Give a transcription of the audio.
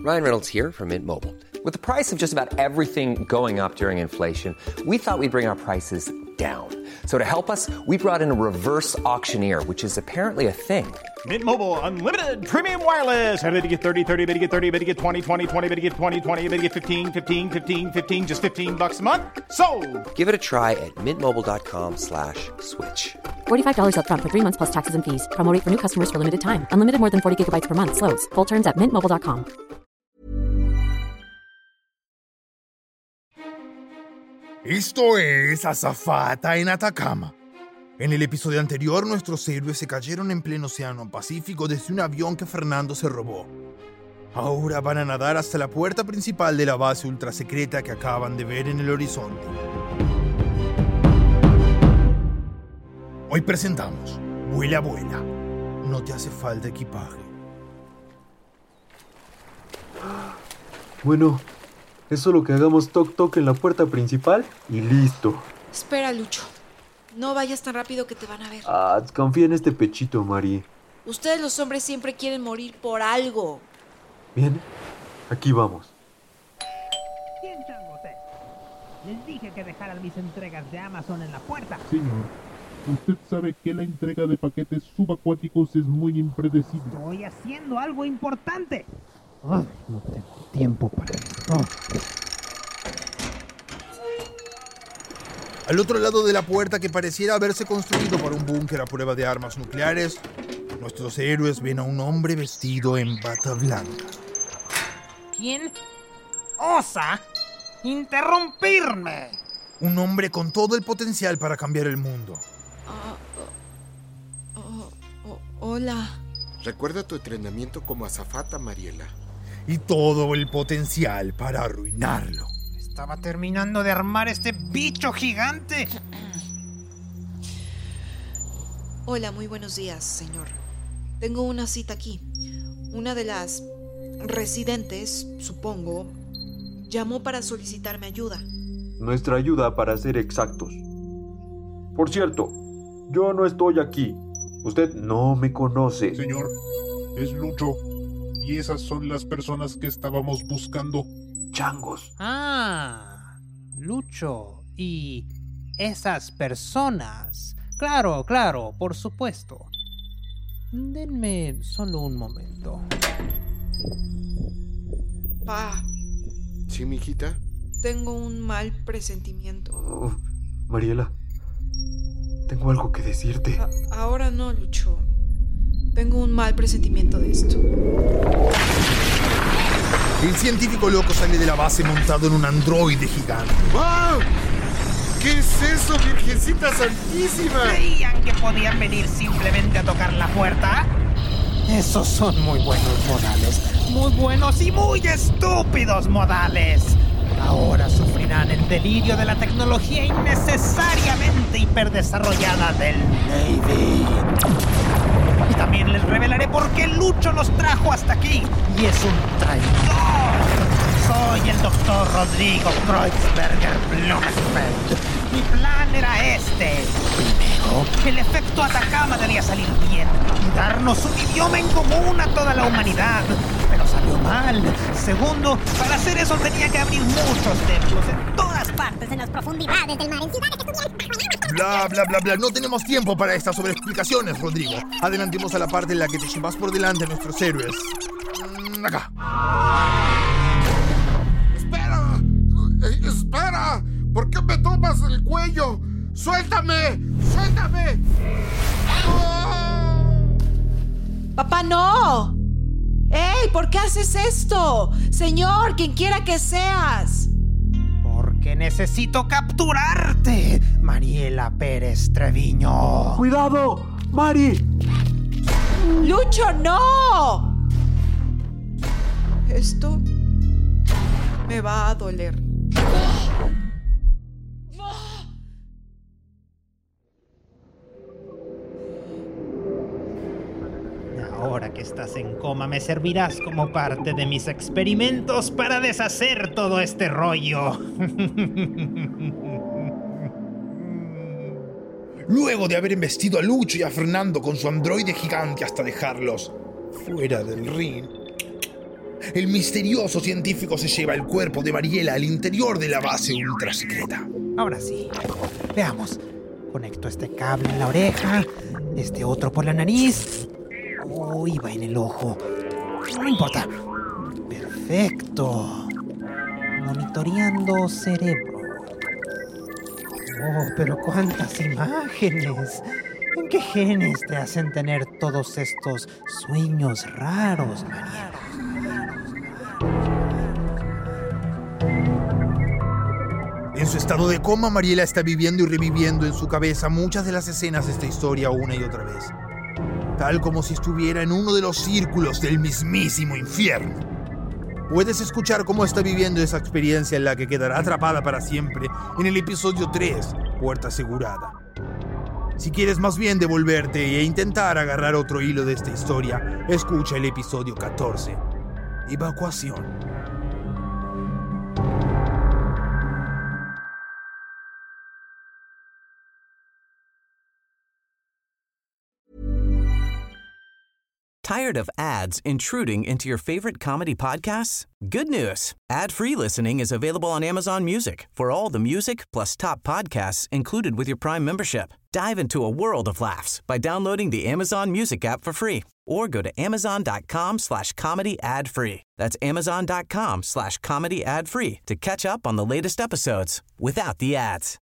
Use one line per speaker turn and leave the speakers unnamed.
Ryan Reynolds here from Mint Mobile. With the price of just about everything going up during inflation, we thought we'd bring our prices down. So to help us, we brought in a reverse auctioneer, which is apparently a thing.
Mint Mobile Unlimited Premium Wireless. How to get 30, 30, bit to get 30, bit to get 20, 20, 20, bit to get 20, 20, bit to get 15, 15, 15, 15, just $15 a month? Sold!
Give it a try at mintmobile.com/switch.
$45 up front for 3 months plus taxes and fees. Promo rate for new customers for limited time. Unlimited more than 40 gigabytes per month. Slows full terms at mintmobile.com.
Esto es Azafata en Atacama. En el episodio anterior, nuestros héroes se cayeron en pleno océano Pacífico desde un avión que Fernando se robó. Ahora van a nadar hasta la puerta principal de la base ultrasecreta que acaban de ver en el horizonte. Hoy presentamos Vuela, vuela. No te hace falta equipaje.
Bueno, es solo que hagamos toc toc en la puerta principal y listo.
Espera, Lucho. No vayas tan rápido que te van a ver.
Confía en este pechito, Mari.
Ustedes los hombres siempre quieren morir por algo.
Bien, aquí vamos.
¿Quién changos es? Les dije que dejaran mis entregas de Amazon en la puerta.
Señor, usted sabe que la entrega de paquetes subacuáticos es muy impredecible.
Estoy haciendo algo importante. No tengo tiempo para esto.
Al otro lado de la puerta que pareciera haberse construido para un búnker a prueba de armas nucleares, nuestros héroes ven a un hombre vestido en bata blanca.
¿Quién osa interrumpirme?
Un hombre con todo el potencial para cambiar el mundo.
Hola.
Recuerda tu entrenamiento como azafata, Mariela.
Y todo el potencial para arruinarlo.
Estaba terminando de armar este bicho gigante.
Hola, muy buenos días, señor. Tengo una cita aquí. Una de las residentes, supongo, llamó para solicitarme ayuda.
Nuestra ayuda, para ser exactos. Por cierto, yo no estoy aquí. Usted no me conoce.
Señor, es Lucho. Y esas son las personas que estábamos buscando.
Changos.
Lucho y esas personas. Claro, por supuesto. Denme solo un momento.
Pa,
¿Sí, mijita?
tengo un mal presentimiento.
Mariela, tengo algo que decirte.
Ahora no, Lucho. Tengo un mal presentimiento de esto.
El científico loco sale de la base montado en un androide gigante.
¡Wow! ¿Qué es eso, Virgencita Santísima?
¿Creían que podían venir simplemente a tocar la puerta? Esos son muy buenos modales. Muy buenos y muy estúpidos modales. Ahora sufrirán el delirio de la tecnología innecesariamente hiperdesarrollada del Navy. Y también les revelaré por qué Lucho los trajo hasta aquí. Y es un traidor. Soy el Dr. Rodrigo Kreuzberger Blumenfeld. Mi plan era este. Primero, el efecto Atacama debía salir bien y darnos un idioma en común a toda la humanidad. Pero salió mal. Segundo, para hacer eso tenía que abrir muchos templos en todas partes, en las profundidades del mar, en ciudades que estuvieran...
Bla, bla, bla, bla. No tenemos tiempo para estas sobreexplicaciones, Rodrigo. Adelantemos a la parte en la que te llevas por delante a nuestros héroes. Acá.
¡Espera! ¡Espera! ¿Por qué me tomas el cuello? ¡Suéltame! ¡Suéltame! ¡Oh!
¡Papá, no! ¡Ey! ¿Por qué haces esto? Señor, quien quiera que seas.
Porque necesito capturarte, Mariela Pérez Treviño.
¡Cuidado! ¡Mari!
¡Lucho, no! Esto me va a doler.
Ahora que estás en coma, me servirás como parte de mis experimentos para deshacer todo este rollo.
Luego de haber embestido a Lucho y a Fernando con su androide gigante hasta dejarlos fuera del ring, el misterioso científico se lleva el cuerpo de Mariela al interior de la base ultra secreta.
Ahora sí. Veamos. Conecto este cable en la oreja, este otro por la nariz. Uy, va en el ojo. No importa. Perfecto. Monitoreando cerebro. Oh, pero cuántas imágenes. ¿En qué genes te hacen tener todos estos sueños raros, Mariela?
En su estado de coma, Mariela está viviendo y reviviendo en su cabeza muchas de las escenas de esta historia una y otra vez. Tal como si estuviera en uno de los círculos del mismísimo infierno. Puedes escuchar cómo está viviendo esa experiencia en la que quedará atrapada para siempre en el episodio 3, Puerta Asegurada. Si quieres más bien devolverte e intentar agarrar otro hilo de esta historia, escucha el episodio 14, Evacuación.
Tired of ads intruding into your favorite comedy podcasts? Good news. Ad-free listening is available on Amazon Music for all the music plus top podcasts included with your Prime membership. Dive into a world of laughs by downloading the Amazon Music app for free or go to amazon.com/comedy ad-free. That's amazon.com/comedy ad-free to catch up on the latest episodes without the ads.